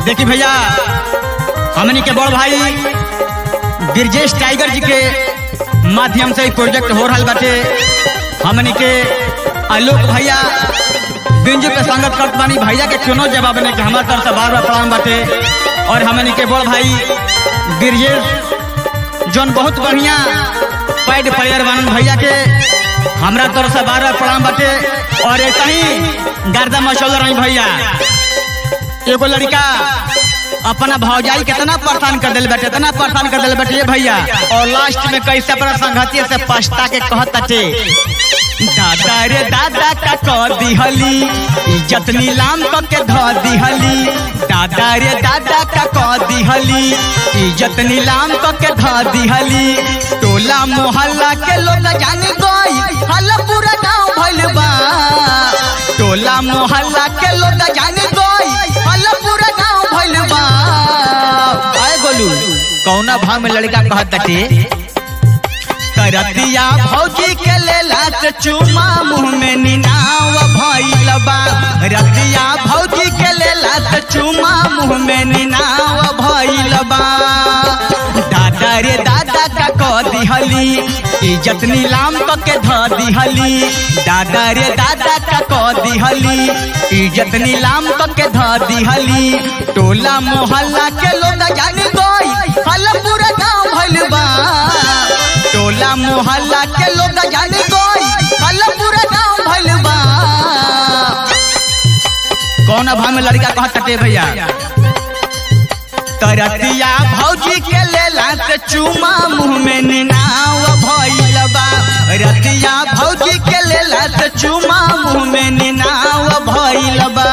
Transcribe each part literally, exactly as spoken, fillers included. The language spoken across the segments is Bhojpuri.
देखी भैया हमनी के बड़ भाई ब्रजेश टाइगर जी के माध्यम से प्रोजेक्ट हो रहा बाटे। हमनी के आलोक भैया बिंजू पे संगत करत बानी, भैया के क्यों जवाब ने कि हमारे तरफ से बार बार प्रणाम बाटे। और हमनी के बड़ भाई ब्रजेश जोन बहुत बढ़िया पैड प्लेयर बन, भैया के हमरा तरफ से बार बार प्रणाम बाटे। और एक ही गर्दा मचौल रही भैया, एगो लड़का अपना भौजाई कितना परेशान कर दिल बैठे, इतना परेशान कर दिल बैठे भैया। और लास्ट में कैसे अपना संगतिया से पछता के कहते, दादा रे दादा का कह दिहली इज्जत नीलाम के ध दिहली, दादा रे दादा का कह दिहली इज्जत नीलाम के ध दिहली। टोला मोहल्ला के लोग जान गई, हल पूरा गाँव भइल बा। टोला मोहल्ला के लोग जान गई, हल पूरा गाँव भइल बा। आए बोलू कौना भाव में लड़का कहते, करतिया भौजी के लेला से चुमा मुँह में निनाव भइल बा। रतिया भौजी के लेला से चुमा मुँह में निनाव भइल बा। दादा रे दादा का कह दिहली इज्जत नीलाम के ध दिहली, दादा रे दादा का कह दिहली इज्जत नीलाम के ध दिहली। टोला मोहल्ला के लोग जान गई, हल पूरा गाँव भइल बा। टोला मोहल्ला के लोग जान गई, हल पूरा गाँव भइल बा। कौन भाव में लड़का कहते भैया, तरतिया भौजी के लेला से चुमा मुँह में निनाव भइल बा। रतिया भौजी के लेला से चुमा मुँह में निनाव भइल बा।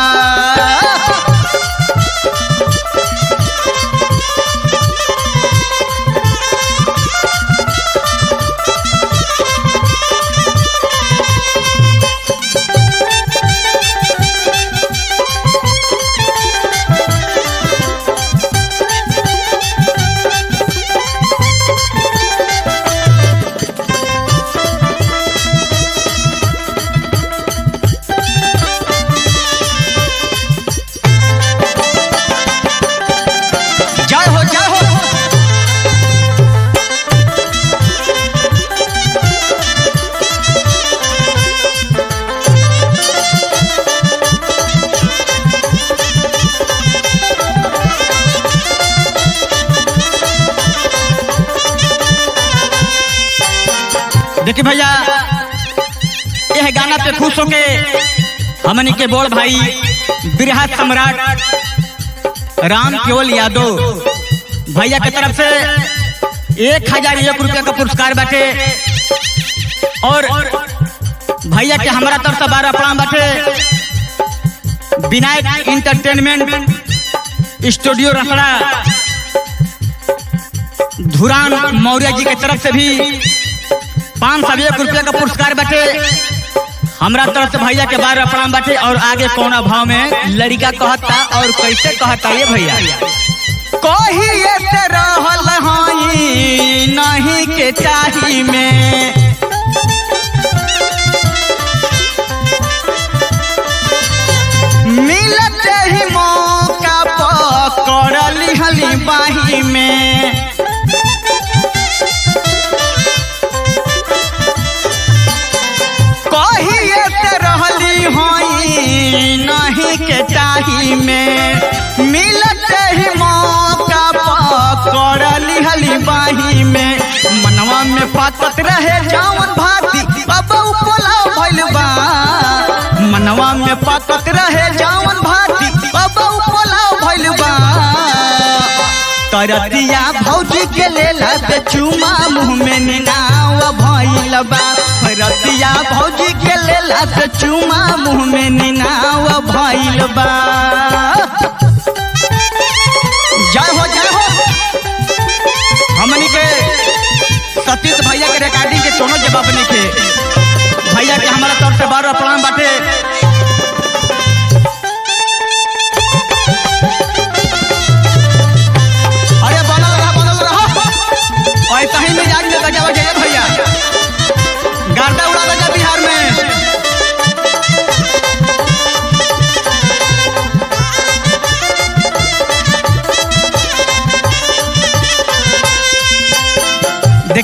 देखिए भैया यह गाना पे खुश होके हमनी के बोल भाई बिरहा सम्राट राम केवल यादव भैया की तरफ से एक हजार एक रुपया का पुरस्कार बाटे। और भैया के हमारा तरफ से बारह प्रणाम बाटे। विनायक इंटरटेनमेंट स्टूडियो रसड़ा धुरान मौर्य जी की तरफ से भी पाँच सौ एक रुपया का पुरस्कार बाटे। हमरा तरफ से भैया के बारह प्रणाम बाटे। और आगे कौना भाव में लड़का कहता और कैसे कहता ये भैया, कहिए से रहल हई नहीं के चाही में, मिलते ही मौका पकड़ लिहली बाही में। नहीं के चाही में, मिलते ही मौका पकड़ लिहली बाही में। मनवा में पाकत रहे जावन भाती अब पोलाव भइल बा। मनवा में पाकत रहे जावन भाती अब पोलाव भइल बा। तरतिया भौजी के लेला से चुमा मुँह में निनाव भइल बा। रतिया भौजी के लेला से चुमा मुँह में निनाव भइल बा। जय हो जय हो। हमनी के सतीश भैया के रिकॉर्डिंग के दोनों जवाब नहीं के भैया के हमारा तरफ से बारह प्रणाम बाटे। अरे बनल रहा बनल रहा ऐसा ही मिजाज में बजा बजा भैया, गर्दा उड़ा दे बिहार में।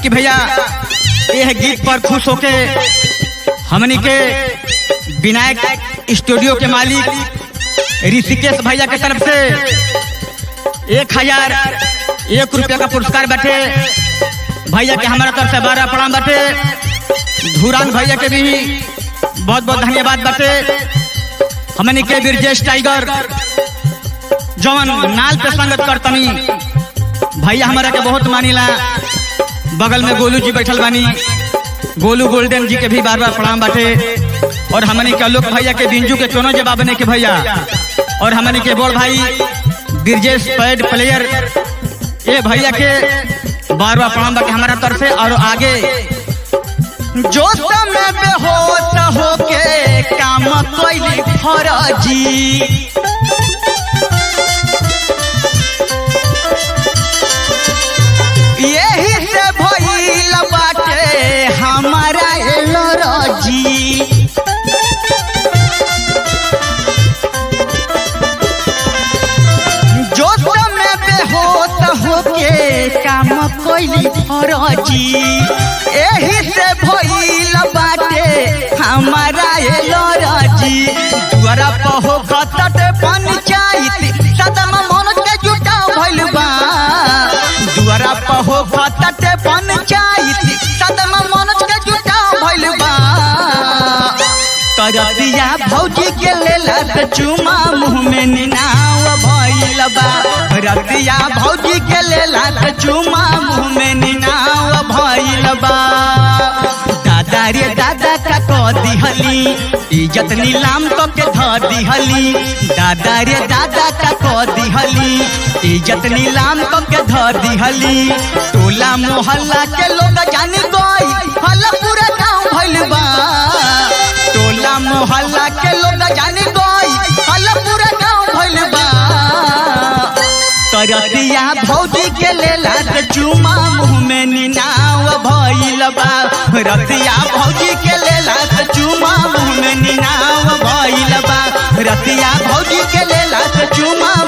देखिए भैया यह गीत पर खुश होके हमनी के विनायक स्टूडियो के मालिक ऋषिकेश भैया के तरफ से एक हजार एक रुपया का पुरस्कार बाटे। भैया के हमारा तरफ से बारह प्रणाम बाटे। धुरान भैया के भी बहुत बहुत धन्यवाद बाटे। हमनी के ब्रिजेश टाइगर जवन नाल पे संगत करतनी भैया हमारा के बहुत मानिला। बगल में गोलू जी बैठल बानी, गोलू गोल्डन जी के भी बार बार प्रणाम बाटे। और हमनी के लोक भैया के बिंजू के कोनो जवाब नहीं के भैया। और हमनी के बोल भाई ब्रिजेश पैड प्लेयर ये भैया के बार बार प्रणाम बाटे हमारा तरफ से। और आगे जो समय बेहोश होके काम कैली फौजी यही से भइल बाटे हमारा एलर्जी। जो समय बेहोश होके काम कैली फौजी यही से भइल बाटे हमारा एलर्जी। द्वारा पहो खतट पंचायत सदम मन के जुटाव भइल बा। द्वारा पहो खतट पंचायत सदम मन के जुटाव भइल बा। करतिया भौजी के लेला त चुमा मुँह में निनाव भइल बा। रतिया भौजी के लेला त चुमा मुँह में निनाव भइल बा। दादा रे दादा का कह दिहली इज्जत नीलाम क के ध दिहली। दादा रे दादा का कह दिहली इज्जत नीलाम क के ध दिहली। टोला मोहल्ला के लोग जान गई हल्ला पूरा गाँव भइल बा। टोला मोहल्ला के लोग जान गई हल्ला पूरा गाँव भइल बा। करतिया भौजी के लेला त चुमा मुँह में निनाव भइल बा। रतिया भौजी के लेला त चुमा मुँह में निनाव भइल बा। रतिया भौजी के लेला त चुमा